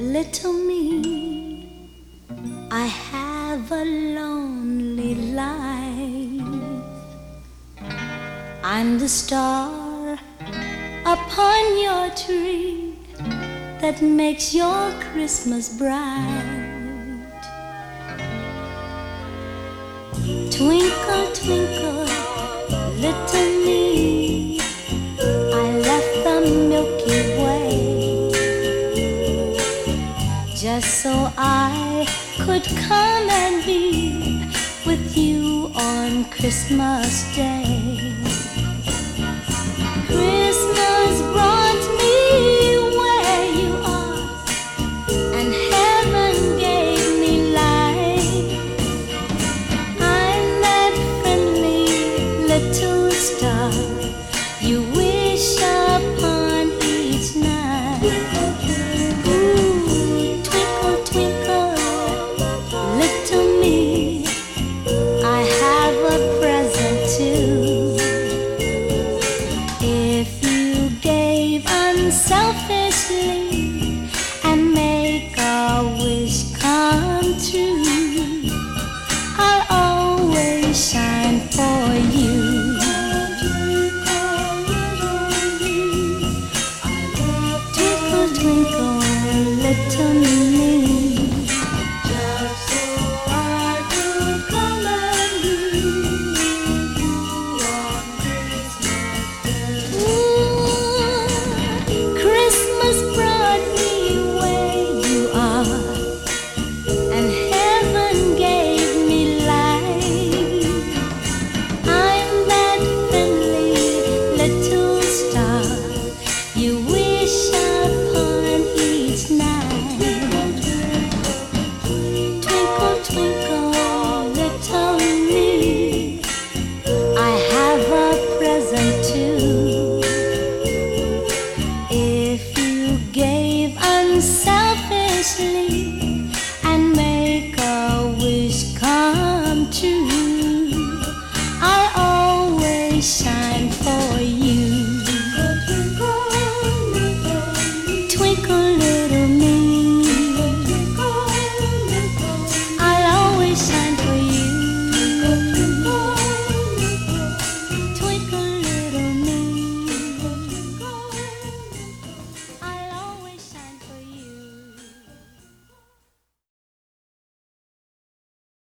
Little me, I have a lonely life. I'm the star upon your tree that makes your Christmas bright. Twinkle, twinkle, little me, I left the Milky Way just so I could come and be with you on Christmas Day. Christmas brought me where you are, and heaven gave me light. I'm that friendly little star you wish upon each night. Selfishly and make a wish come true, I'll always shine for you. Twinkle, twinkle, little me, just so I could come and meet you on Christmas Day. Brought me where you are, and heaven gave me light. I'm that friendly little star you wish upon each night. Twinkle, twinkle, little me, I have a present too. If you gave unselfishly